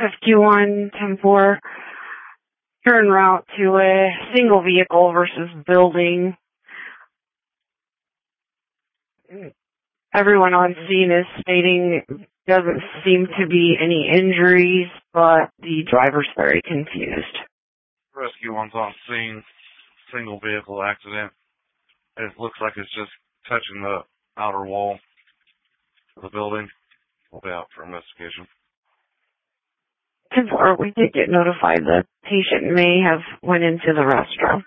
Rescue 1, 10-4, turn route to a single vehicle versus building. Everyone on scene is stating doesn't seem to be any injuries, but the driver's very confused. Rescue 1's on scene, single vehicle accident. It looks like it's just touching the outer wall of the building. We'll be out for investigation. 10-4, we did get notified the patient may have went into the restroom.